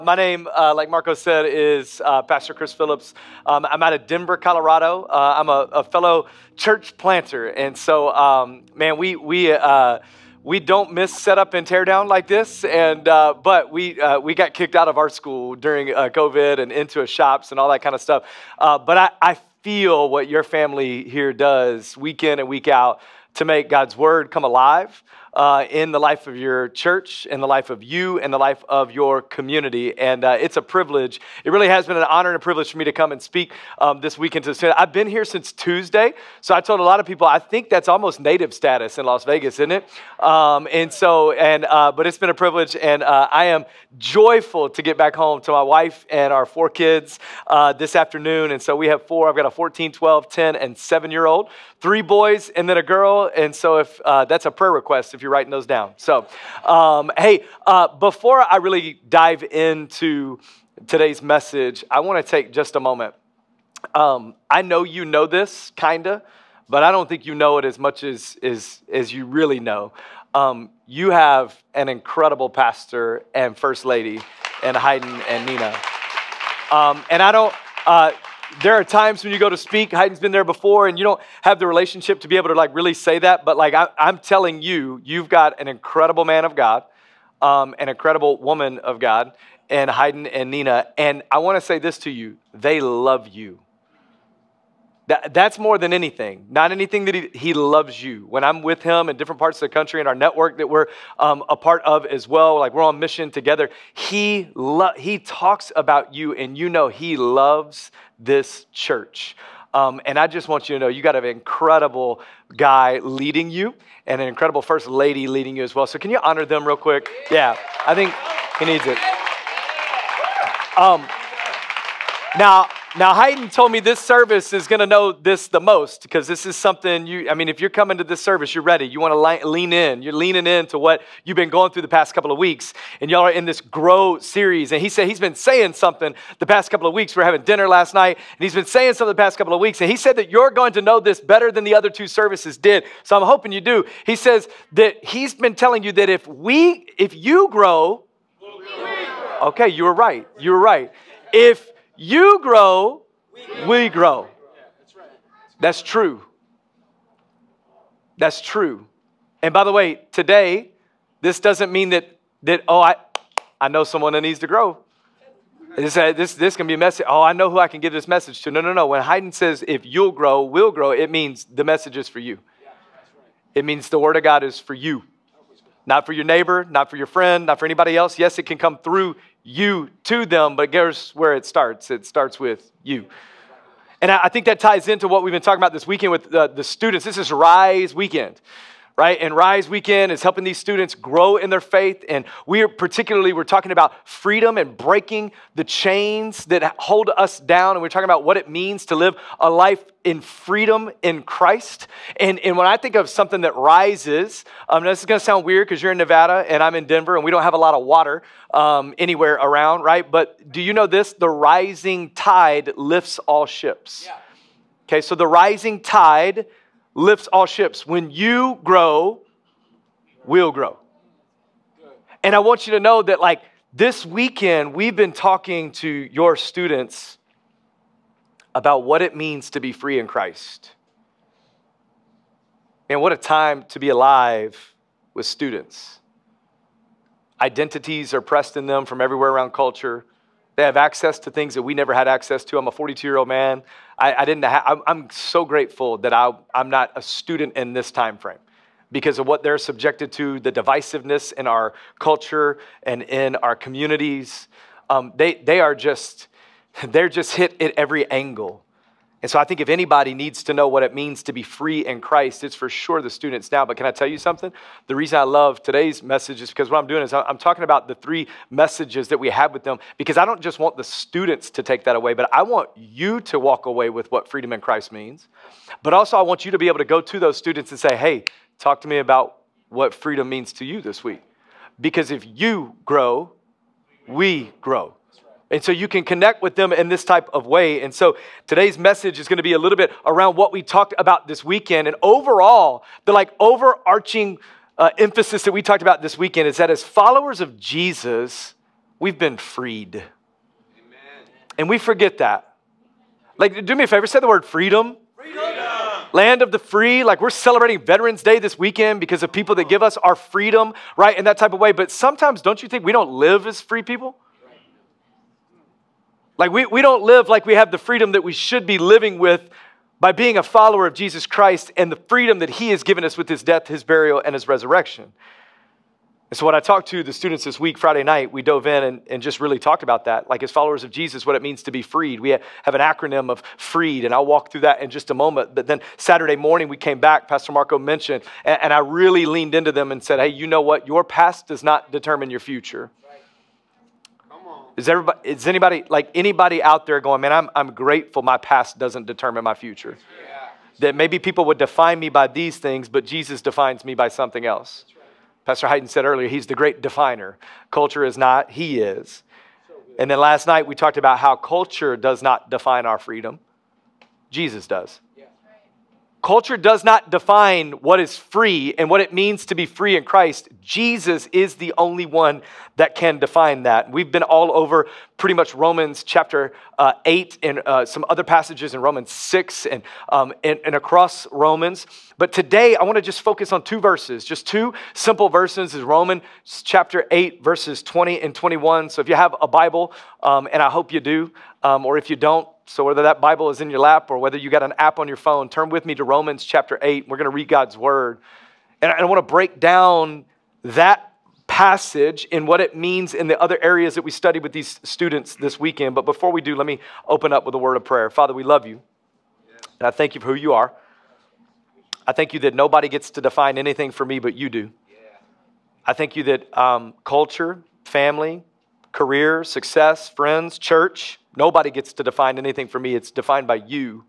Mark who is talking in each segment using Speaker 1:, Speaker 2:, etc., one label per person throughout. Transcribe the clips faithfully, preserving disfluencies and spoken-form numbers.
Speaker 1: My name, uh, like Marco said, is uh, Pastor Chris Phillips. Um, I'm out of Denver, Colorado. Uh, I'm a, a fellow church planter, and so, um, man, we we uh, we don't miss setup and tear down like this. And uh, but we uh, we got kicked out of our school during uh, COVID and into a shops and all that kind of stuff. Uh, but I, I feel what your family here does week in and week out to make God's word come alive uh, in the life of your church, in the life of you, in the life of your community. And uh, it's a privilege. It really has been an honor and a privilege for me to come and speak um, this weekend to the students. I've been here since Tuesday. So I told a lot of people, I think that's almost native status in Las Vegas, isn't it? Um, and so, and uh, but it's been a privilege. And uh, I am joyful to get back home to my wife and our four kids uh, this afternoon. And so we have four. I've got a fourteen, twelve, ten, and seven-year-old. Three boys and then a girl. And so if uh, that's a prayer request, if you're writing those down. So, um, hey, uh, before I really dive into today's message, I want to take just a moment. Um, I know you know this, kind of, but I don't think you know it as much as, as, as you really know. Um, you have an incredible pastor and first lady in Hayden and Nina. Um, and I don't... Uh, There are times when you go to speak, Hayden's been there before, and you don't have the relationship to be able to like really say that. But like I, I'm telling you, you've got an incredible man of God, um, an incredible woman of God, and Hayden and Nina. And I want to say this to you: they love you. That, that's more than anything. Not anything that he, he loves you. When I'm with him in different parts of the country and our network that we're um, a part of as well, like we're on mission together, he lo- he talks about you, and you know he loves this church. Um, and I just want you to know you got an incredible guy leading you and an incredible first lady leading you as well. So can you honor them real quick? Yeah, I think he needs it. Um, now, Now, Hayden told me this service is going to know this the most, because this is something you, I mean, if you're coming to this service, you're ready. You want to lean in. You're leaning into what you've been going through the past couple of weeks, and y'all are in this Grow series. And he said he's been saying something the past couple of weeks. We were having dinner last night, and he's been saying something the past couple of weeks. And he said that you're going to know this better than the other two services did. So I'm hoping you do. He says that he's been telling you that if we, if you grow, okay, you were right. You were right. If you grow, we grow. That's true. That's true. And by the way, today, this doesn't mean that, that oh, I, I know someone that needs to grow. This, this, this can be a message. Oh, I know who I can give this message to. No, no, no. When Hayden says, if you'll grow, we'll grow, it means the message is for you. It means the word of God is for you. Not for your neighbor, not for your friend, not for anybody else. Yes, it can come through you to them, but guess where it starts? It starts with you. And I think that ties into what we've been talking about this weekend with the, the students. This is Rise Weekend, right? And Rise Weekend is helping these students grow in their faith. And we are particularly, we're talking about freedom and breaking the chains that hold us down. And we're talking about what it means to live a life in freedom in Christ. And, and when I think of something that rises, um, this is going to sound weird because you're in Nevada and I'm in Denver and we don't have a lot of water um, anywhere around, right? But do you know this? The rising tide lifts all ships. Yeah. Okay, so the rising tide lifts all ships. When you grow, we'll grow. And I want you to know that like this weekend, we've been talking to your students about what it means to be free in Christ. And what a time to be alive with students. Identities are pressed in them from everywhere around culture. They have access to things that we never had access to. I'm a forty-two-year-old man. I, I didn't. Ha- I'm, I'm so grateful that I, I'm not a student in this time frame because of what they're subjected to, the divisiveness in our culture and in our communities. Um, they they are just they're just hit at every angle. And so I think if anybody needs to know what it means to be free in Christ, it's for sure the students now. But can I tell you something? The reason I love today's message is because what I'm doing is I'm talking about the three messages that we have with them, because I don't just want the students to take that away, but I want you to walk away with what freedom in Christ means. But also I want you to be able to go to those students and say, hey, talk to me about what freedom means to you this week. Because if you grow, we grow. And so you can connect with them in this type of way. And so today's message is going to be a little bit around what we talked about this weekend. And overall, the like overarching uh, emphasis that we talked about this weekend is that as followers of Jesus, we've been freed. Amen. And we forget that. Like, do me a favor, say the word freedom. Freedom. Land of the free. Like, we're celebrating Veterans Day this weekend because of people that give us our freedom, right, in that type of way. But sometimes, don't you think we don't live as free people? Like, we, we don't live like we have the freedom that we should be living with by being a follower of Jesus Christ and the freedom that he has given us with his death, his burial, and his resurrection. And so when I talked to the students this week, Friday night, we dove in and, and just really talked about that. Like, as followers of Jesus, what it means to be freed. We have an acronym of FREED, and I'll walk through that in just a moment. But then Saturday morning, we came back, Pastor Marco mentioned, and, and I really leaned into them and said, hey, you know what? Your past does not determine your future. Come on. Is everybody, is anybody, like anybody out there going, man, I'm, I'm grateful my past doesn't determine my future. Yeah. That maybe people would define me by these things, but Jesus defines me by something else. Pastor Hayden said earlier, he's the great definer. Culture is not, he is. And then last night we talked about how culture does not define our freedom. Jesus does. Culture does not define what is free and what it means to be free in Christ. Jesus is the only one that can define that. We've been all over pretty much Romans chapter uh, eight and uh, some other passages in Romans six and, um, and, and across Romans. But today I want to just focus on two verses, just two simple verses. Is Romans chapter eight, verses twenty and twenty-one. So if you have a Bible, um, and I hope you do, um, or if you don't, so whether that Bible is in your lap or whether you got an app on your phone, turn with me to Romans chapter eight. We're going to read God's word. And I want to break down that passage and what it means in the other areas that we studied with these students this weekend. But before we do, let me open up with a word of prayer. Father, we love you. And I thank you for who you are. I thank you that nobody gets to define anything for me but you do. I thank you that um, culture, family, career, success, friends, church, nobody gets to define anything for me. It's defined by you.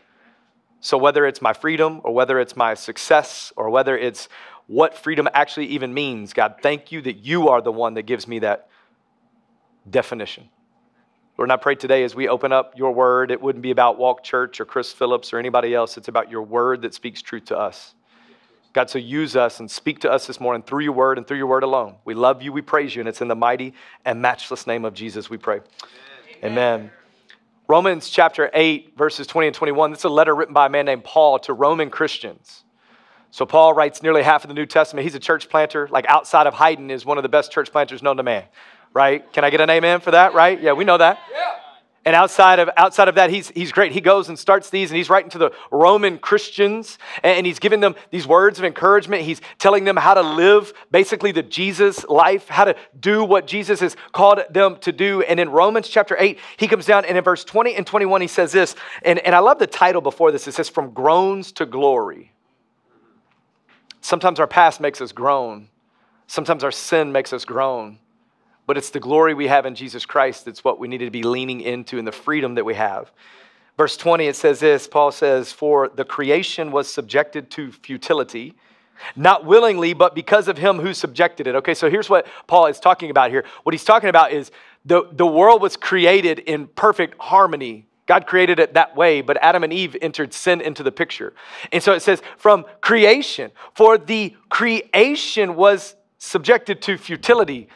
Speaker 1: So whether it's my freedom or whether it's my success or whether it's what freedom actually even means, God, thank you that you are the one that gives me that definition. Lord, and I pray today as we open up your word, it wouldn't be about Walk Church or Chris Phillips or anybody else. It's about your word that speaks truth to us. God, so use us and speak to us this morning through your word and through your word alone. We love you, we praise you, and it's in the mighty and matchless name of Jesus we pray. Amen. Amen. Romans chapter eight, verses twenty and twenty-one. This is a letter written by a man named Paul to Roman Christians. So Paul writes nearly half of the New Testament. He's a church planter. Like outside of Haydn is one of the best church planters known to man. Right? Can I get an amen for that? Right? Yeah, we know that. Yeah. And outside of outside of that, he's he's great. He goes and starts these, and he's writing to the Roman Christians, and he's giving them these words of encouragement. He's telling them how to live basically the Jesus life, how to do what Jesus has called them to do. And in Romans chapter eight, he comes down, and in verse twenty and twenty-one, he says this, and, and I love the title before this. It says, "From groans to glory." Sometimes our past makes us groan. Sometimes our sin makes us groan. But it's the glory we have in Jesus Christ that's what we need to be leaning into and the freedom that we have. Verse twenty, it says this, Paul says, "For the creation was subjected to futility, not willingly, but because of him who subjected it." Okay, so here's what Paul is talking about here. What he's talking about is the, the world was created in perfect harmony. God created it that way, but Adam and Eve entered sin into the picture. And so it says, from creation, for the creation was subjected to futility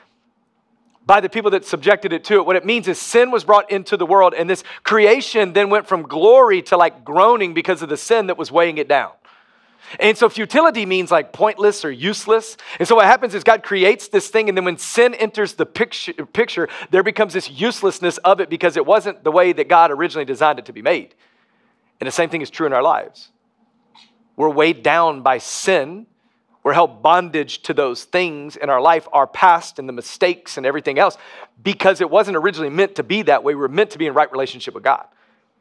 Speaker 1: by the people that subjected it to it. What it means is sin was brought into the world, and this creation then went from glory to like groaning because of the sin that was weighing it down. And so futility means like pointless or useless. And so what happens is God creates this thing, and then when sin enters the picture, picture, there becomes this uselessness of it because it wasn't the way that God originally designed it to be made. And the same thing is true in our lives. We're weighed down by sin. We're held bondage to those things in our life, our past and the mistakes and everything else, because it wasn't originally meant to be that way. We were meant to be in right relationship with God.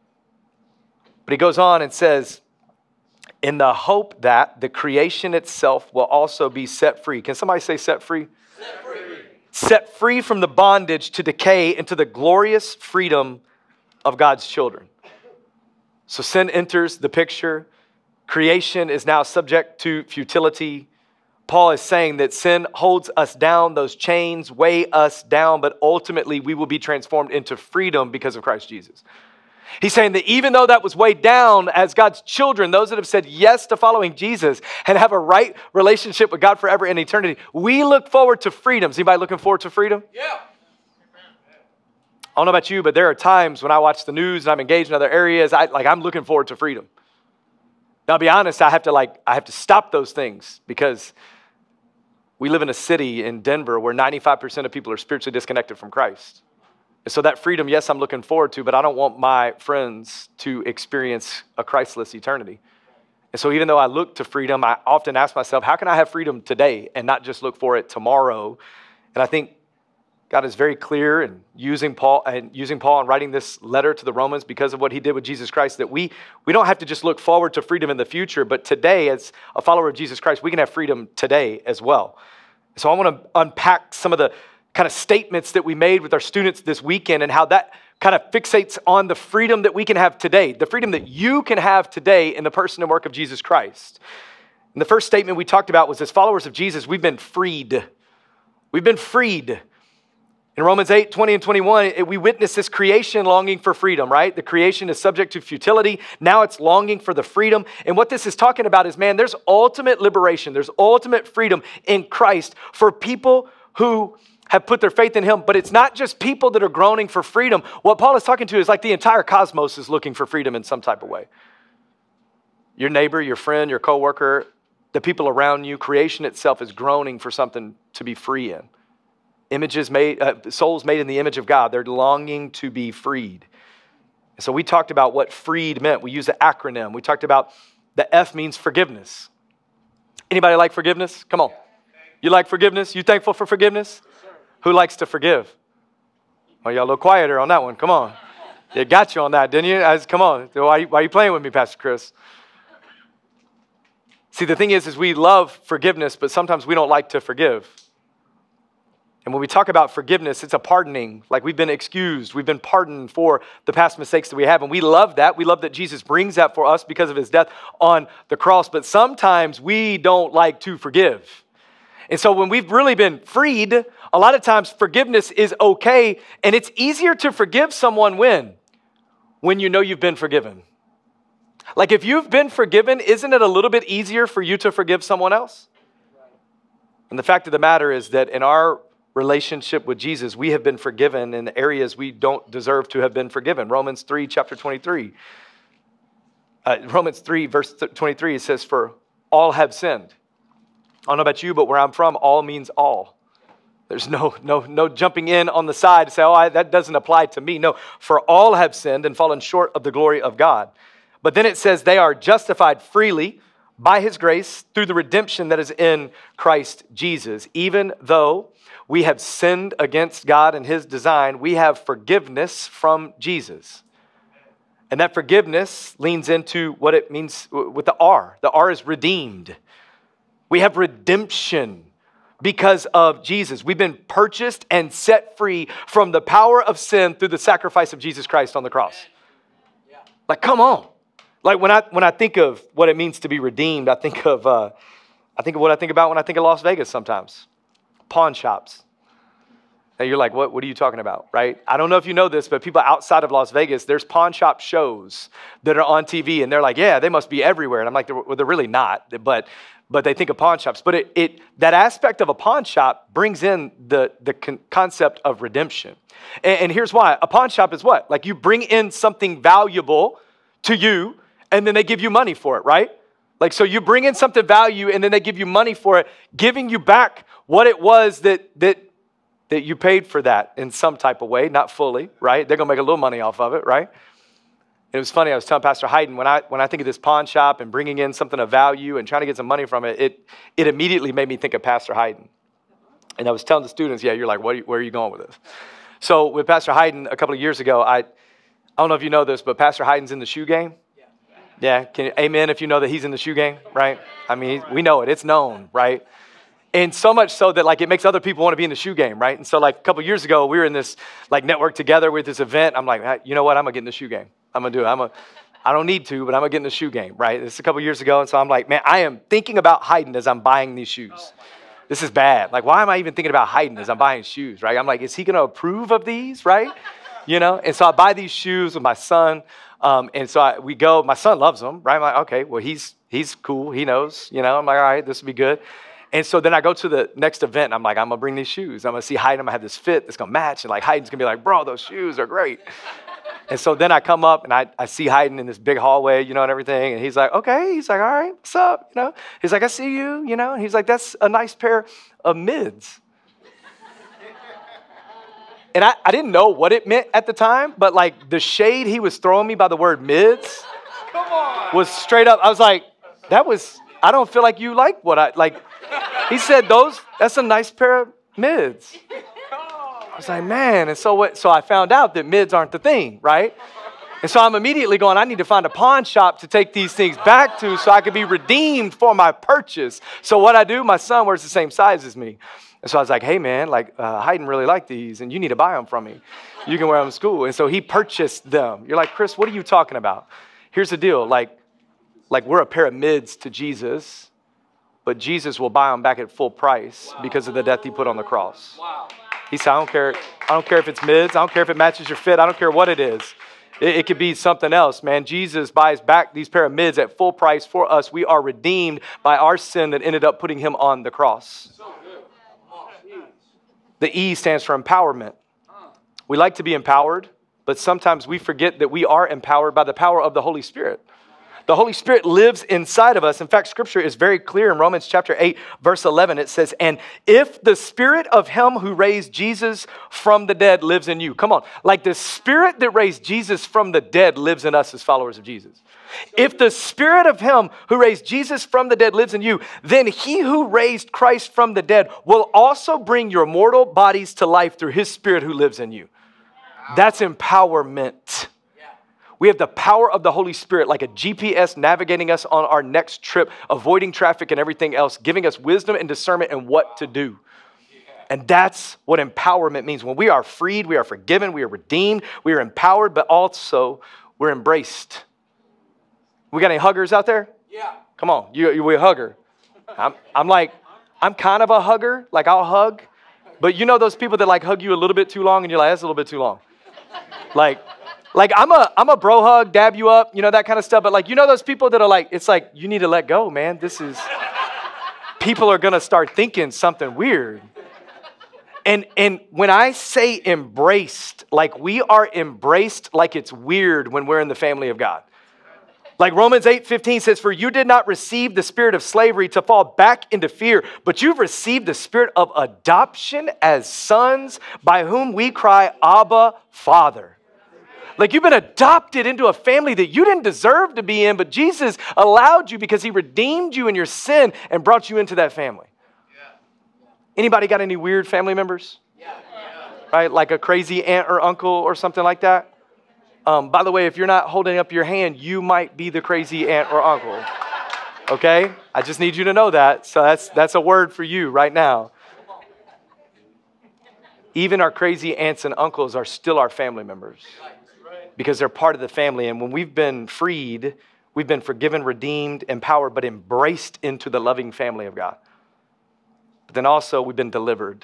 Speaker 1: But he goes on and says, in the hope that the creation itself will also be set free. Can somebody say set free? Set free. Set free from the bondage to decay into the glorious freedom of God's children. So sin enters the picture. Creation is now subject to futility. Paul is saying that sin holds us down. Those chains weigh us down, but ultimately we will be transformed into freedom because of Christ Jesus. He's saying that even though that was weighed down as God's children, those that have said yes to following Jesus and have a right relationship with God forever in eternity, we look forward to freedom. Is anybody looking forward to freedom? Yeah. I don't know about you, but there are times when I watch the news and I'm engaged in other areas, I, like I'm looking forward to freedom. Now, I'll be honest, I have to like, I have to stop those things because we live in a city in Denver where ninety-five percent of people are spiritually disconnected from Christ. And so that freedom, yes, I'm looking forward to, but I don't want my friends to experience a Christless eternity. And so even though I look to freedom, I often ask myself, how can I have freedom today and not just look for it tomorrow? And I think God is very clear in using Paul and using Paul and writing this letter to the Romans because of what he did with Jesus Christ, that we, we don't have to just look forward to freedom in the future, but today, as a follower of Jesus Christ, we can have freedom today as well. So I want to unpack some of the kind of statements that we made with our students this weekend and how that kind of fixates on the freedom that we can have today, the freedom that you can have today in the person and work of Jesus Christ. And the first statement we talked about was, as followers of Jesus, we've been freed. We've been freed. In Romans eight, twenty and twenty-one, we witness this creation longing for freedom, right? The creation is subject to futility. Now it's longing for the freedom. And what this is talking about is, man, there's ultimate liberation. There's ultimate freedom in Christ for people who have put their faith in him. But it's not just people that are groaning for freedom. What Paul is talking to is like the entire cosmos is looking for freedom in some type of way. Your neighbor, your friend, your coworker, the people around you, creation itself is groaning for something to be free in. Images made, uh, souls made in the image of God, they're longing to be freed. And so we talked about what freed meant. We used the acronym. We talked about the F means forgiveness. Anybody like forgiveness? Come on. You like forgiveness? You thankful for forgiveness? Who likes to forgive? Oh, y'all a little quieter on that one. Come on. It got you on that, didn't you? I was, come on. Why, why are you playing with me, Pastor Chris? See, the thing is, is we love forgiveness, but sometimes we don't like to forgive. And when we talk about forgiveness, it's a pardoning, like we've been excused. We've been pardoned for the past mistakes that we have. And we love that. We love that Jesus brings that for us because of his death on the cross. But sometimes we don't like to forgive. And so when we've really been freed, a lot of times forgiveness is okay. And it's easier to forgive someone when? When you know you've been forgiven. Like if you've been forgiven, isn't it a little bit easier for you to forgive someone else? And the fact of the matter is that in our relationship with Jesus, we have been forgiven in areas we don't deserve to have been forgiven. Romans three, chapter twenty-three. Uh, Romans three, verse twenty-three, it says, for all have sinned. I don't know about you, but where I'm from, all means all. There's no, no, no jumping in on the side to say, oh, I, that doesn't apply to me. No, for all have sinned and fallen short of the glory of God. But then it says they are justified freely by his grace through the redemption that is in Christ Jesus. Even though we have sinned against God and his design, we have forgiveness from Jesus. And that forgiveness leans into what it means with the R. The R is redeemed. We have redemption because of Jesus. We've been purchased and set free from the power of sin through the sacrifice of Jesus Christ on the cross. Like, come on. Like when I when I think of what it means to be redeemed, I think of uh, I think of what I think about when I think of Las Vegas sometimes. Pawn shops. Now you're like, what, what are you talking about, right? I don't know if you know this, but people outside of Las Vegas, there's pawn shop shows that are on T V, and they're like, yeah, they must be everywhere. And I'm like, they're, well, they're really not, but but they think of pawn shops. But it, it that aspect of a pawn shop brings in the, the con- concept of redemption. And, and here's why. A pawn shop is what? Like you bring in something valuable to you, and then they give you money for it, right? Like, so you bring in something value, and then they give you money for it, giving you back what it was that that that you paid for that in some type of way, not fully, right? They're going to make a little money off of it, right? It was funny. I was telling Pastor Hayden, when I when I think of this pawn shop and bringing in something of value and trying to get some money from it, it, it immediately made me think of Pastor Hayden. And I was telling the students, yeah, you're like, what are you, where are you going with this? So with Pastor Hayden a couple of years ago, I, I don't know if you know this, but Pastor Hayden's in the shoe game. Yeah, can you, amen if you know that he's in the shoe game, right? I mean, we know it. It's known, right? And so much so that like it makes other people want to be in the shoe game, right? And so like a couple of years ago, we were in this like network together with this event. I'm like, you know what? I'm going to get in the shoe game. I'm going to do it. I'm a, I don't need to, but I'm going to get in the shoe game, right? This is a couple of years ago. And so I'm like, man, I am thinking about Hayden as I'm buying these shoes. This is bad. Like, why am I even thinking about Hayden as I'm buying shoes, right? I'm like, is he going to approve of these, right? You know? And so I buy these shoes with my son. Um, and so I, we go, my son loves them, right? I'm like, okay, well, he's he's cool. He knows, you know. I'm like, all right, this will be good. And so then I go to the next event. And I'm like, I'm going to bring these shoes. I'm going to see Hayden. I'm going to have this fit that's going to match. And like Hayden's going to be like, bro, those shoes are great. And so then I come up and I, I see Hayden in this big hallway, you know, and everything. And he's like, okay. He's like, all right, what's up? You know, he's like, I see you, you know. And he's like, that's a nice pair of mids. And I, I didn't know what it meant at the time, but like the shade he was throwing me by the word mids was straight up. I was like, that was, I don't feel like you like what I, like, he said those, that's a nice pair of mids. I was like, man. And so what, so I found out that mids aren't the thing, right? And so I'm immediately going, I need to find a pawn shop to take these things back to so I could be redeemed for my purchase. So what I do, my son wears the same size as me. And so I was like, hey, man, like, uh, Hayden really like these, and you need to buy them from me. You can wear them to school. And so he purchased them. You're like, Chris, what are you talking about? Here's the deal. Like, like we're a pair of mids to Jesus, but Jesus will buy them back at full price because of the death he put on the cross. He said, I don't care. I don't care if it's mids. I don't care if it matches your fit. I don't care what it is. It, it could be something else, man. Jesus buys back these pair of mids at full price for us. We are redeemed by our sin that ended up putting him on the cross. The E stands for empowerment. We like to be empowered, but sometimes we forget that we are empowered by the power of the Holy Spirit. The Holy Spirit lives inside of us. In fact, Scripture is very clear in Romans chapter eight, verse eleven. It says, and if the Spirit of him who raised Jesus from the dead lives in you. Come on. Like the Spirit that raised Jesus from the dead lives in us as followers of Jesus. If the Spirit of him who raised Jesus from the dead lives in you, then he who raised Christ from the dead will also bring your mortal bodies to life through his Spirit who lives in you. That's empowerment. We have the power of the Holy Spirit like a G P S navigating us on our next trip, avoiding traffic and everything else, giving us wisdom and discernment and what to do. And that's what empowerment means. When we are freed, we are forgiven, we are redeemed, we are empowered, but also we're embraced. We got any huggers out there? Yeah. Come on, you, you, we a hugger. I'm, I'm like, I'm kind of a hugger. Like I'll hug. But you know those people that like hug you a little bit too long and you're like, that's a little bit too long. Like, like I'm a, I'm a bro hug, dab you up, you know, that kind of stuff. But like, you know those people that are like, it's like, you need to let go, man. This is, people are going to start thinking something weird. And, and when I say embraced, like we are embraced like it's weird when we're in the family of God. Like Romans eight fifteen says, for you did not receive the spirit of slavery to fall back into fear, but you've received the spirit of adoption as sons by whom we cry, Abba, Father. Like you've been adopted into a family that you didn't deserve to be in, but Jesus allowed you because he redeemed you in your sin and brought you into that family. Yeah. Anybody got any weird family members? Yeah. Right? Like a crazy aunt or uncle or something like that? Um, by the way, if you're not holding up your hand, you might be the crazy aunt or uncle. Okay? I just need you to know that. So that's that's a word for you right now. Even our crazy aunts and uncles are still our family members because they're part of the family. And when we've been freed, we've been forgiven, redeemed, empowered, but embraced into the loving family of God. But then also we've been delivered.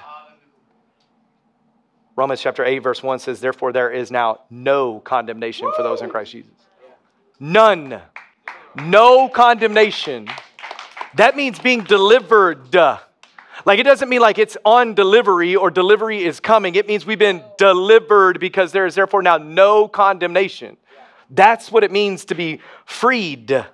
Speaker 1: Romans chapter eight, verse one says, therefore there is now no condemnation for those in Christ Jesus. None. No condemnation. That means being delivered. Like it doesn't mean like it's on delivery or delivery is coming. It means we've been delivered because there is therefore now no condemnation. That's what it means to be freed. And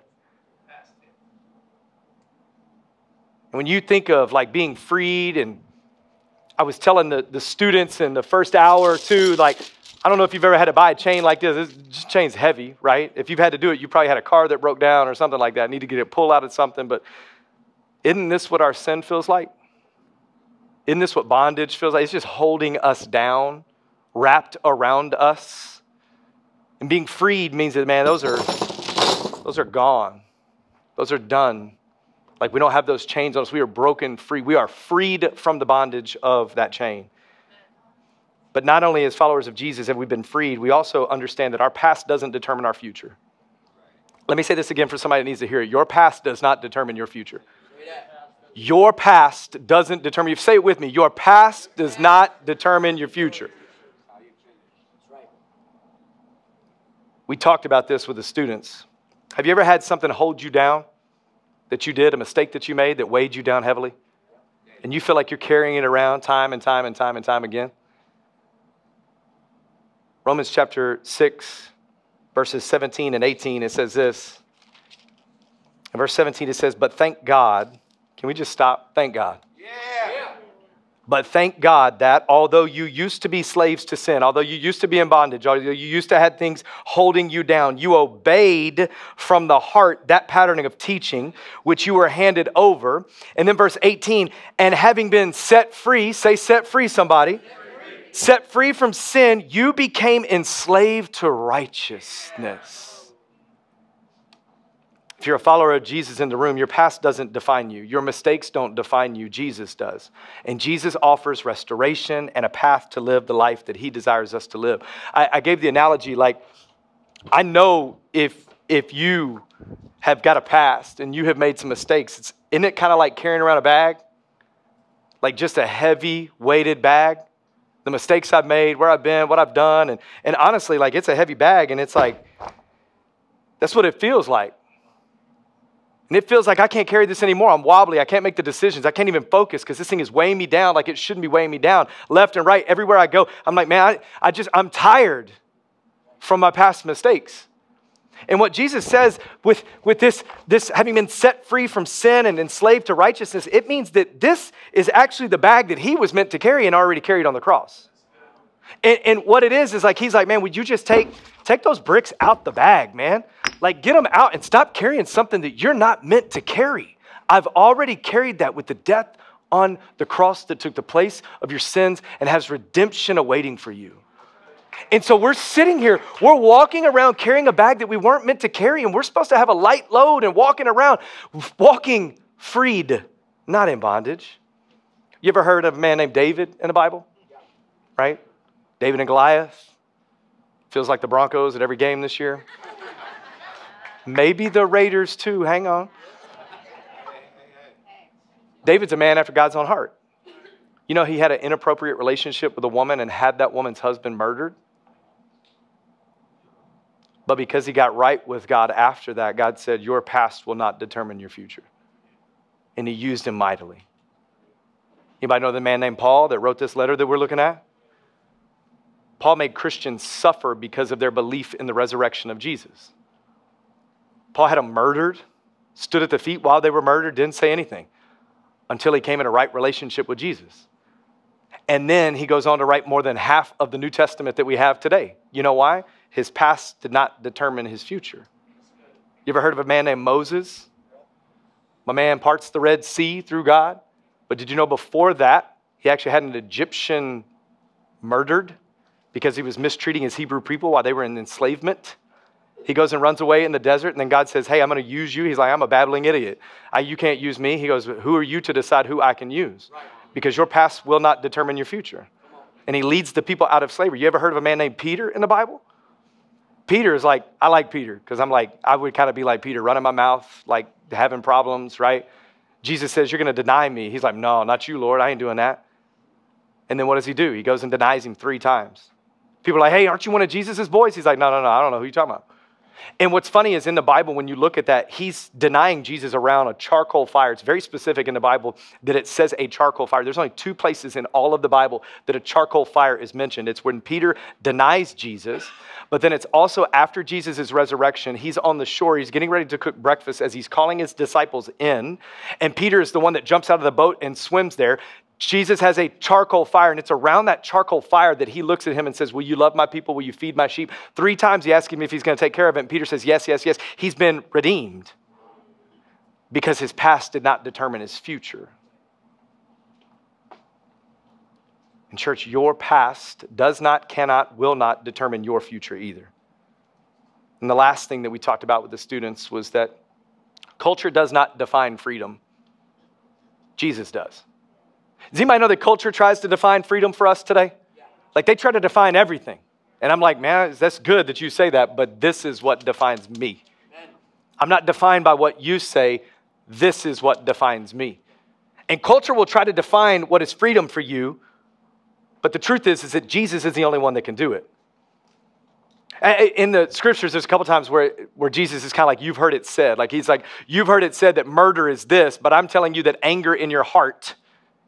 Speaker 1: when you think of like being freed, and I was telling the, the students in the first hour or two, like, I don't know if you've ever had to buy a chain like this. This chain's heavy, right? If you've had to do it, you probably had a car that broke down or something like that. Need to get it pulled out of something. But isn't this what our sin feels like? Isn't this what bondage feels like? It's just holding us down, wrapped around us. And being freed means that, man, those are, those are gone. Those are done. Like we don't have those chains on us. We are broken free. We are freed from the bondage of that chain. But not only as followers of Jesus have we been freed, we also understand that our past doesn't determine our future. Let me say this again for somebody that needs to hear it. Your past does not determine your future. Your past doesn't determine you. Say it with me. Your past does not determine your future. We talked about this with the students. Have you ever had something hold you down? That you did, a mistake that you made that weighed you down heavily? and you feel like you're carrying it around time and time and time and time again? Romans chapter six, verses seventeen and eighteen, it says this. In verse seventeen, it says, but thank God. Can we just stop? Thank God. Yeah. But thank God that although you used to be slaves to sin, although you used to be in bondage, although you used to have things holding you down, you obeyed from the heart that patterning of teaching which you were handed over. And then verse eighteen, and having been set free, say set free somebody, set free, set free from sin, you became enslaved to righteousness. If you're a follower of Jesus in the room, your past doesn't define you. Your mistakes don't define you. Jesus does. And Jesus offers restoration and a path to live the life that he desires us to live. I, I gave the analogy, like, I know if, if you have got a past and you have made some mistakes, it's, isn't it kind of like carrying around a bag? Like just a heavy weighted bag? The mistakes I've made, where I've been, what I've done. And, and honestly, like it's a heavy bag and it's like, that's what it feels like. And it feels like I can't carry this anymore. I'm wobbly. I can't make the decisions. I can't even focus because this thing is weighing me down like it shouldn't be weighing me down. Left and right, everywhere I go, I'm like, man, I, I just, I'm tired from my past mistakes. And what Jesus says with, with this, this having been set free from sin and enslaved to righteousness, it means that this is actually the bag that he was meant to carry and already carried on the cross. And, and what it is, is like, he's like, man, would you just take, take those bricks out the bag, man? Like, get them out and stop carrying something that you're not meant to carry. I've already carried that with the death on the cross that took the place of your sins and has redemption awaiting for you. And so we're sitting here, we're walking around carrying a bag that we weren't meant to carry, and we're supposed to have a light load and walking around, walking freed, not in bondage. You ever heard of a man named David in the Bible? Right? David and Goliath. Feels like the Broncos at every game this year. Maybe the Raiders too, hang on. David's a man after God's own heart. You know, he had an inappropriate relationship with a woman and had that woman's husband murdered. But because he got right with God after that, God said, your past will not determine your future. And he used him mightily. Anybody know the man named Paul that wrote this letter that we're looking at? Paul made Christians suffer because of their belief in the resurrection of Jesus. Paul had them murdered, stood at the feet while they were murdered, didn't say anything until he came in a right relationship with Jesus. And then he goes on to write more than half of the New Testament that we have today. You know why? His past did not determine his future. You ever heard of a man named Moses? My man parts the Red Sea through God. But did you know before that, he actually had an Egyptian murdered because he was mistreating his Hebrew people while they were in enslavement? He goes and runs away in the desert, and then God says, hey, I'm going to use you. He's like, I'm a babbling idiot. I, you can't use me. He goes, who are you to decide who I can use? Because your past will not determine your future. And he leads the people out of slavery. You ever heard of a man named Peter in the Bible? Peter is like, I like Peter because I'm like, I would kind of be like Peter, running my mouth, like having problems, right? Jesus says, you're going to deny me. He's like, no, not you, Lord. I ain't doing that. And then what does he do? He goes and denies him three times. People are like, hey, aren't you one of Jesus' boys? He's like, no, no, no, I don't know who you're talking about. And what's funny is in the Bible, when you look at that, he's denying Jesus around a charcoal fire. It's very specific in the Bible that it says a charcoal fire. There's only two places in all of the Bible that a charcoal fire is mentioned. It's when Peter denies Jesus, but then it's also after Jesus' resurrection. He's on the shore. He's getting ready to cook breakfast as he's calling his disciples in. And Peter is the one that jumps out of the boat and swims there. Jesus has a charcoal fire, and it's around that charcoal fire that he looks at him and says, will you love my people? Will you feed my sheep? Three times he asks him if he's going to take care of it, and Peter says, yes, yes, yes. He's been redeemed because his past did not determine his future. In church, your past does not, cannot, will not determine your future either. And the last thing that we talked about with the students was that culture does not define freedom. Jesus does. Does anybody know that culture tries to define freedom for us today? Like they try to define everything. And I'm like, man, that's good that you say that, but this is what defines me. I'm not defined by what you say. This is what defines me. And culture will try to define what is freedom for you, but the truth is, is that Jesus is the only one that can do it. In the scriptures, there's a couple times where, where Jesus is kind of like, you've heard it said. Like he's like, you've heard it said that murder is this, but I'm telling you that anger in your heart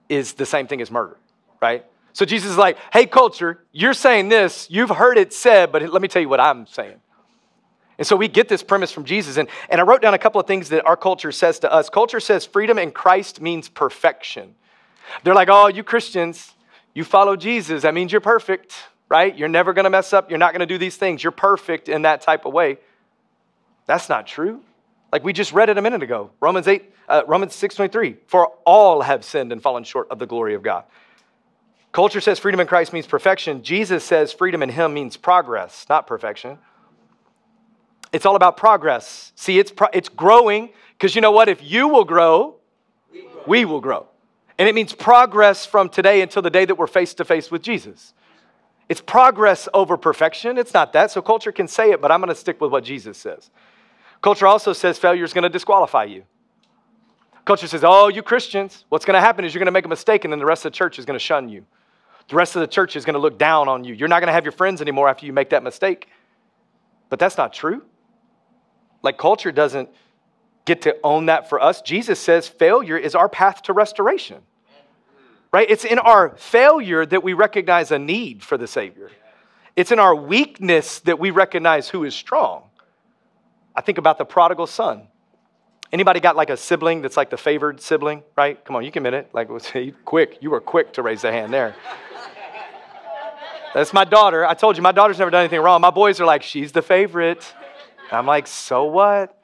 Speaker 1: is the same thing as murder, right? So Jesus is like, hey, culture, you're saying this. You've heard it said, but let me tell you what I'm saying. And so we get this premise from Jesus. And, and I wrote down a couple of things that our culture says to us. Culture says freedom in Christ means perfection. They're like, oh, you Christians, you follow Jesus. That means you're perfect, right? You're never going to mess up. You're not going to do these things. You're perfect in that type of way. That's not true. Like we just read it a minute ago. Romans eight, uh, Romans six twenty-three. For all have sinned and fallen short of the glory of God. Culture says freedom in Christ means perfection. Jesus says freedom in him means progress, not perfection. It's all about progress. See, it's pro- it's growing because you know what? If you will grow, we, grow, we will grow. And it means progress from today until the day that we're face to face with Jesus. It's progress over perfection. It's not that. So culture can say it, but I'm going to stick with what Jesus says. Culture also says failure is going to disqualify you. Culture says, oh, you Christians, what's going to happen is you're going to make a mistake and then the rest of the church is going to shun you. The rest of the church is going to look down on you. You're not going to have your friends anymore after you make that mistake. But that's not true. Like culture doesn't get to own that for us. Jesus says failure is our path to restoration. Right? It's in our failure that we recognize a need for the Savior. It's in our weakness that we recognize who is strong. I think about the prodigal son. Anybody got like a sibling that's like the favored sibling, right? Come on, you can admit it. Like, quick, you were quick to raise the hand there. That's my daughter. I told you, my daughter's never done anything wrong. My boys are like, she's the favorite. I'm like, so what?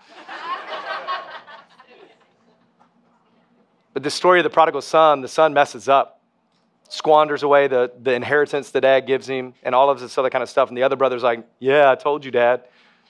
Speaker 1: But the story of the prodigal son, the son messes up, squanders away the, the inheritance the dad gives him and all of this other kind of stuff. And the other brother's like, yeah, I told you, Dad.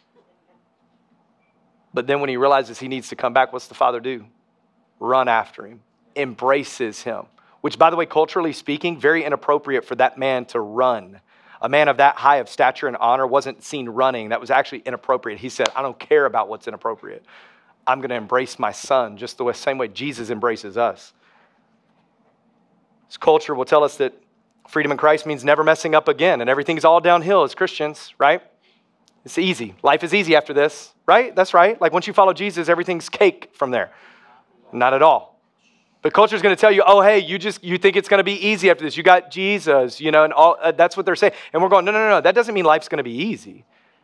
Speaker 1: But then when he realizes he needs to come back, what's the father do? Run after him, embraces him, which, by the way, culturally speaking, very inappropriate for that man to run. A man of that high of stature and honor wasn't seen running. That was actually inappropriate. He said, I don't care about what's inappropriate. I'm going to embrace my son just the same way Jesus embraces us. This culture will tell us that freedom in Christ means never messing up again and everything's all downhill as Christians, right? It's easy. Life is easy after this, right? That's right. Like once you follow Jesus, everything's cake from there. Not at all. But culture is going to tell you, oh, hey, you just you think it's going to be easy after this. You got Jesus, you know, and all uh, that's what they're saying. And we're going, no, no, no, no. That doesn't mean life's going to be easy.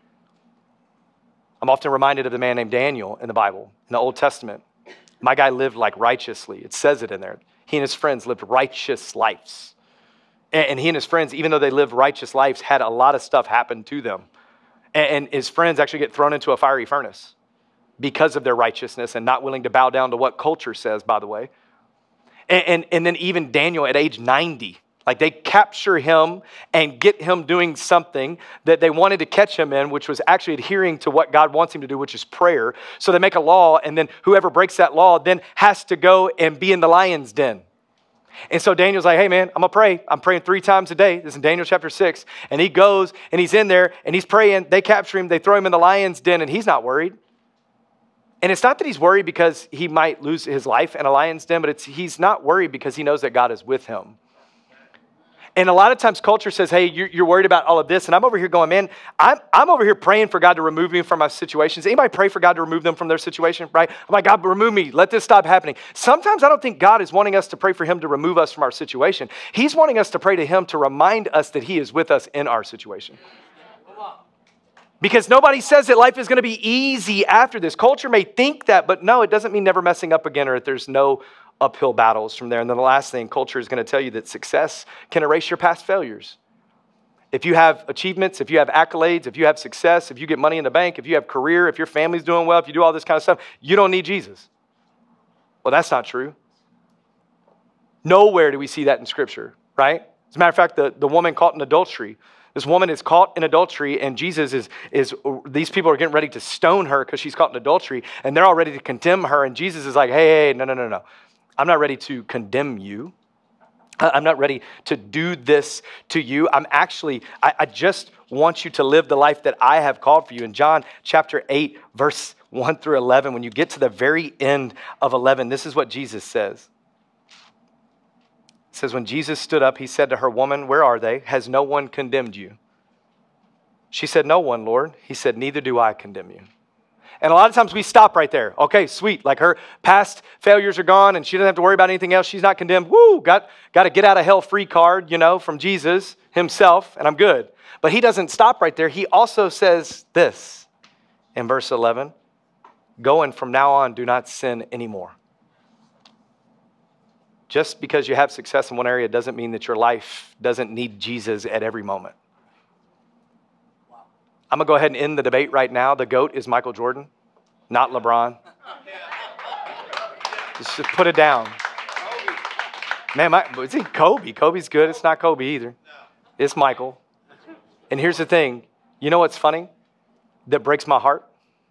Speaker 1: I'm often reminded of the man named Daniel in the Bible, in the Old Testament. My guy lived like righteously. It says it in there. He and his friends lived righteous lives. And, and he and his friends, even though they lived righteous lives, had a lot of stuff happen to them. And his friends actually get thrown into a fiery furnace because of their righteousness and not willing to bow down to what culture says, by the way. And, and, and then even Daniel at age ninety, like they capture him and get him doing something that they wanted to catch him in, which was actually adhering to what God wants him to do, which is prayer. So they make a law, and then whoever breaks that law then has to go and be in the lion's den. And so Daniel's like, hey, man, I'm going to pray. I'm praying three times a day. This is in Daniel chapter six. And he goes and he's in there and he's praying. They capture him. They throw him in the lion's den and he's not worried. And it's not that he's worried because he might lose his life in a lion's den, but it's he's not worried because he knows that God is with him. And a lot of times culture says, hey, you're, you're worried about all of this. And I'm over here going, man, I'm, I'm over here praying for God to remove me from my situations. Anybody pray for God to remove them from their situation, right? I'm like, God, remove me. Let this stop happening. Sometimes I don't think God is wanting us to pray for him to remove us from our situation. He's wanting us to pray to him to remind us that he is with us in our situation. Because nobody says that life is going to be easy after this. Culture may think that, but no, it doesn't mean never messing up again or that there's no uphill battles from there. And then the last thing, culture is going to tell you that success can erase your past failures. If you have achievements, if you have accolades, if you have success, if you get money in the bank, if you have career, if your family's doing well, if you do all this kind of stuff, you don't need Jesus. Well, that's not true. Nowhere do we see that in Scripture, right? As a matter of fact, the, the woman caught in adultery, this woman is caught in adultery, and Jesus is, is these people are getting ready to stone her because she's caught in adultery, and they're all ready to condemn her, and Jesus is like, hey, hey, no, no, no, no. I'm not ready to condemn you. I'm not ready to do this to you. I'm actually, I, I just want you to live the life that I have called for you. In John chapter eight, verse one through eleven, when you get to the very end of eleven, this is what Jesus says. It says, when Jesus stood up, he said to her, woman, where are they? Has no one condemned you? She said, no one, Lord. He said, neither do I condemn you. And a lot of times we stop right there. Okay, sweet. Like her past failures are gone and she doesn't have to worry about anything else. She's not condemned. Woo, got, got a get out of hell free card, you know, from Jesus himself, and I'm good. But he doesn't stop right there. He also says this in verse eleven, go and from now on, do not sin anymore. Just because you have success in one area doesn't mean that your life doesn't need Jesus at every moment. I'm going to go ahead and end the debate right now. The GOAT is Michael Jordan, not LeBron. Just, just put it down. Man, my, is he Kobe? Kobe's good. It's not Kobe either. It's Michael. And here's the thing. You know what's funny? That breaks my heart?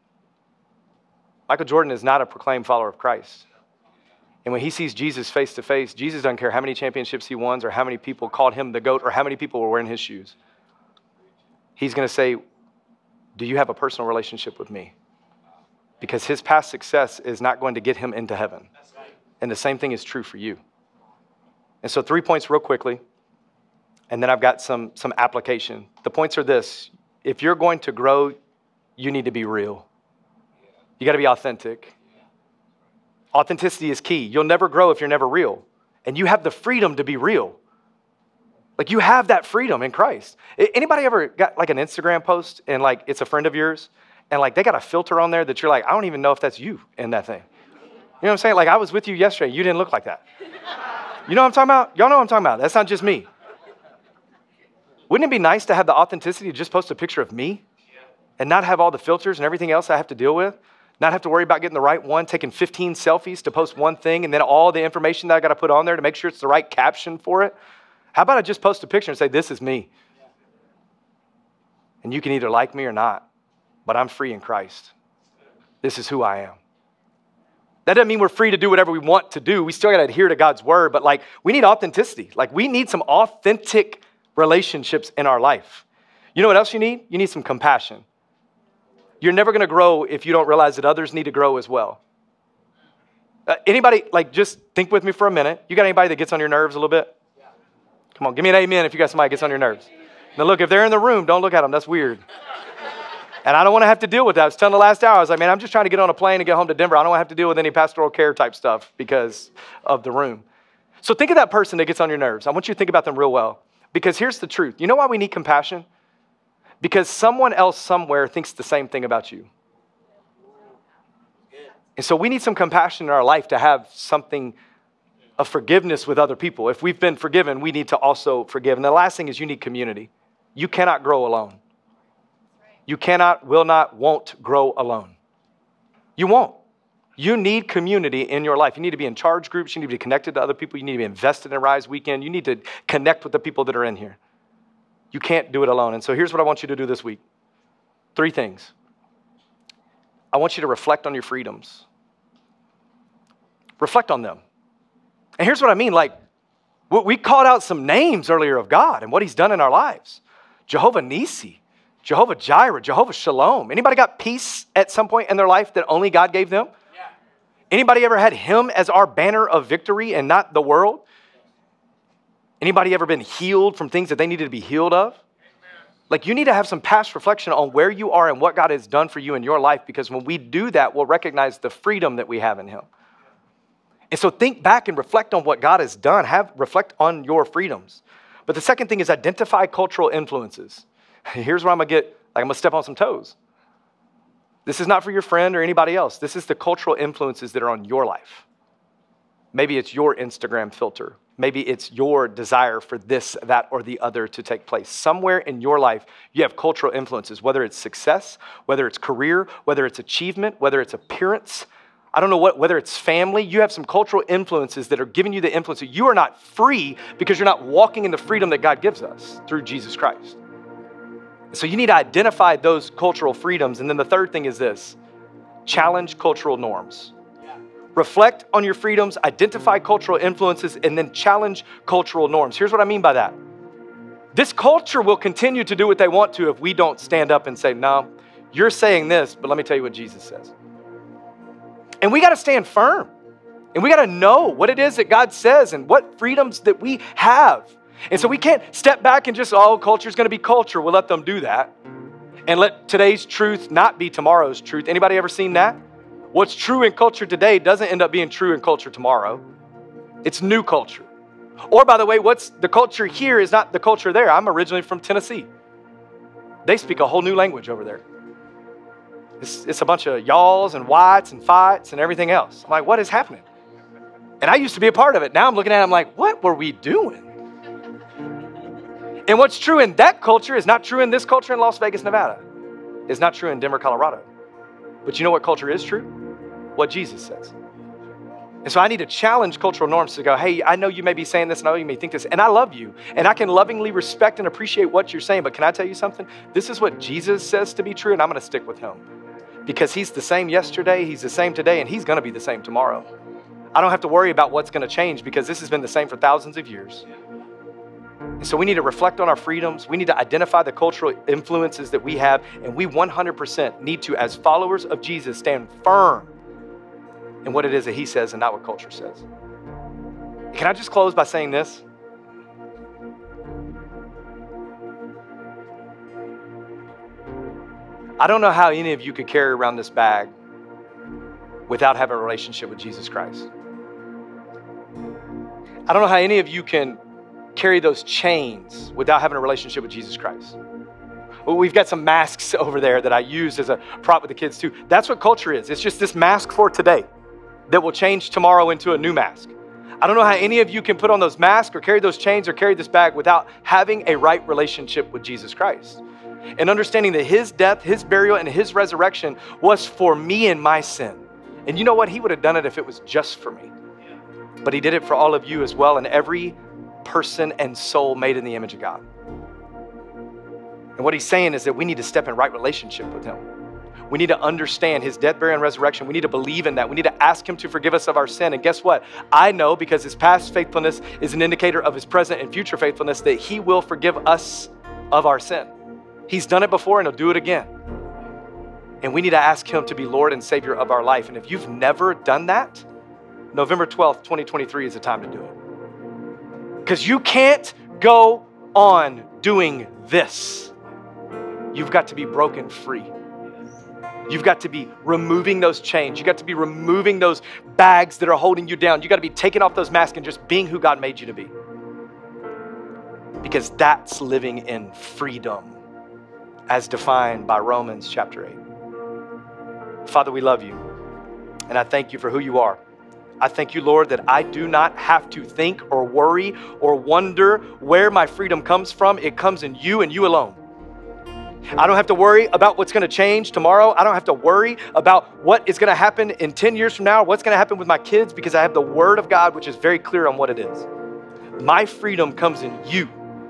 Speaker 1: Michael Jordan is not a proclaimed follower of Christ. And when he sees Jesus face to face, Jesus doesn't care how many championships he won or how many people called him the GOAT or how many people were wearing his shoes. He's going to say, do you have a personal relationship with me? Because his past success is not going to get him into heaven. And the same thing is true for you. And so three points real quickly, and then I've got some, some application. The points are this. If you're going to grow, you need to be real. You got to be authentic. Authenticity is key. You'll never grow if you're never real. And you have the freedom to be real. Like you have that freedom in Christ. Anybody ever got like an Instagram post and like it's a friend of yours and like they got a filter on there that you're like, I don't even know if that's you in that thing. You know what I'm saying? Like I was with you yesterday. You didn't look like that. You know what I'm talking about? Y'all know what I'm talking about. That's not just me. Wouldn't it be nice to have the authenticity to just post a picture of me and not have all the filters and everything else I have to deal with? Not have to worry about getting the right one, taking fifteen selfies to post one thing, and then all the information that I got to put on there to make sure it's the right caption for it. How about I just post a picture and say, this is me? And you can either like me or not, but I'm free in Christ. This is who I am. That doesn't mean we're free to do whatever we want to do. We still got to adhere to God's word, but like we need authenticity. Like we need some authentic relationships in our life. You know what else you need? You need some compassion. You're never going to grow if you don't realize that others need to grow as well. Uh, anybody, like, just think with me for a minute. You got anybody that gets on your nerves a little bit? Yeah. Come on, give me an amen if you got somebody that gets on your nerves. Now, look, if they're in the room, don't look at them. That's weird. And I don't want to have to deal with that. I was telling the last hour, I was like, man, I'm just trying to get on a plane and get home to Denver. I don't want to have to deal with any pastoral care type stuff because of the room. So think of that person that gets on your nerves. I want you to think about them real well. Because here's the truth. You know why we need compassion? Because someone else somewhere thinks the same thing about you. And so we need some compassion in our life to have something of forgiveness with other people. If we've been forgiven, we need to also forgive. And the last thing is you need community. You cannot grow alone. You cannot, will not, won't grow alone. You won't. You need community in your life. You need to be in charge groups. You need to be connected to other people. You need to be invested in Rise Weekend. You need to connect with the people that are in here. You can't do it alone. And so here's what I want you to do this week. Three things. I want you to reflect on your freedoms. Reflect on them. And here's what I mean. Like, we called out some names earlier of God and what he's done in our lives. Jehovah Nissi, Jehovah Jireh, Jehovah Shalom. Anybody got peace at some point in their life that only God gave them? Yeah. Anybody ever had him as our banner of victory and not the world? Anybody ever been healed from things that they needed to be healed of? Amen. Like you need to have some past reflection on where you are and what God has done for you in your life, because when we do that, we'll recognize the freedom that we have in him. And so think back and reflect on what God has done. Have reflect on your freedoms. But the second thing is identify cultural influences. Here's where I'm going to get, like I'm going to step on some toes. This is not for your friend or anybody else. This is the cultural influences that are on your life. Maybe it's your Instagram filter. Maybe it's your desire for this, that, or the other to take place. Somewhere in your life, you have cultural influences, whether it's success, whether it's career, whether it's achievement, whether it's appearance. I don't know what, whether it's family. You have some cultural influences that are giving you the influence. You are not free because you're not walking in the freedom that God gives us through Jesus Christ. So you need to identify those cultural freedoms. And then the third thing is this: challenge cultural norms. Reflect on your freedoms, identify cultural influences, and then challenge cultural norms. Here's what I mean by that. This culture will continue to do what they want to if we don't stand up and say, no, you're saying this, but let me tell you what Jesus says. And we got to stand firm. And we got to know what it is that God says and what freedoms that we have. And so we can't step back and just, oh, culture's going to be culture. We'll let them do that. And let today's truth not be tomorrow's truth. Anybody ever seen that? What's true in culture today doesn't end up being true in culture tomorrow. It's new culture. Or by the way, what's the culture here is not the culture there. I'm originally from Tennessee. They speak a whole new language over there. It's, it's a bunch of y'alls and whites and fights and everything else. I'm like, what is happening? And I used to be a part of it. Now I'm looking at it, I'm like, what were we doing? And what's true in that culture is not true in this culture in Las Vegas, Nevada. It's not true in Denver, Colorado. But you know what culture is true? What Jesus says. And so I need to challenge cultural norms to go, hey, I know you may be saying this, and I know you may think this, and I love you. And I can lovingly respect and appreciate what you're saying, but can I tell you something? This is what Jesus says to be true, and I'm going to stick with him. Because he's the same yesterday, he's the same today, and he's going to be the same tomorrow. I don't have to worry about what's going to change because this has been the same for thousands of years. And so we need to reflect on our freedoms. We need to identify the cultural influences that we have, and we one hundred percent need to, as followers of Jesus, stand firm in what it is that he says and not what culture says. Can I just close by saying this? I don't know how any of you could carry around this bag without having a relationship with Jesus Christ. I don't know how any of you can carry those chains without having a relationship with Jesus Christ. Well, we've got some masks over there that I use as a prop with the kids too. That's what culture is. It's just this mask for today that will change tomorrow into a new mask. I don't know how any of you can put on those masks or carry those chains or carry this bag without having a right relationship with Jesus Christ. And understanding that his death, his burial, and his resurrection was for me and my sin. And you know what? He would have done it if it was just for me. But he did it for all of you as well, and every person and soul made in the image of God. And what he's saying is that we need to step in right relationship with him. We need to understand his death, burial, and resurrection. We need to believe in that. We need to ask him to forgive us of our sin. And guess what? I know, because his past faithfulness is an indicator of his present and future faithfulness, that he will forgive us of our sin. He's done it before and he'll do it again. And we need to ask him to be Lord and Savior of our life. And if you've never done that, November twelfth, twenty twenty-three is the time to do it. Because you can't go on doing this. You've got to be broken free. You've got to be removing those chains. You've got to be removing those bags that are holding you down. You've got to be taking off those masks and just being who God made you to be. Because that's living in freedom as defined by Romans chapter eight. Father, we love you. And I thank you for who you are. I thank you, Lord, that I do not have to think or worry or wonder where my freedom comes from. It comes in you and you alone. I don't have to worry about what's going to change tomorrow. I don't have to worry about what is going to happen in ten years from now, what's going to happen with my kids, because I have the word of God, which is very clear on what it is. My freedom comes in you.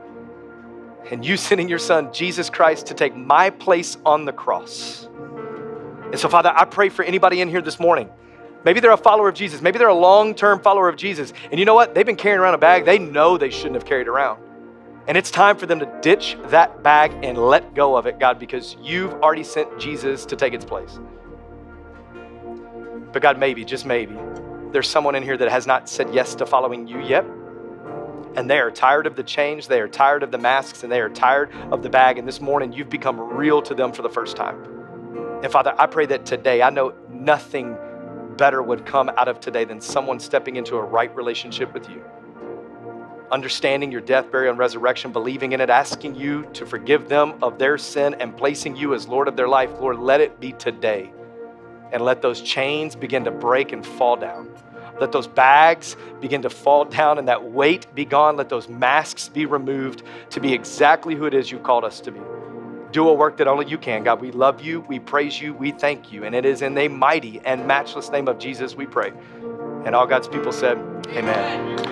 Speaker 1: And you sending your son, Jesus Christ, to take my place on the cross. And so, Father, I pray for anybody in here this morning. Maybe they're a follower of Jesus. Maybe they're a long-term follower of Jesus. And you know what? They've been carrying around a bag they know they shouldn't have carried around. And it's time for them to ditch that bag and let go of it, God, because you've already sent Jesus to take its place. But God, maybe, just maybe, there's someone in here that has not said yes to following you yet. And they are tired of the change, they are tired of the masks, and they are tired of the bag. And this morning, you've become real to them for the first time. And Father, I pray that today, I know nothing better would come out of today than someone stepping into a right relationship with you. Understanding your death, burial, and resurrection, believing in it, asking you to forgive them of their sin and placing you as Lord of their life. Lord, let it be today. And let those chains begin to break and fall down. Let those bags begin to fall down and that weight be gone. Let those masks be removed to be exactly who it is you called us to be. Do a work that only you can. God, we love you, we praise you, we thank you. And it is in the mighty and matchless name of Jesus we pray. And all God's people said, amen.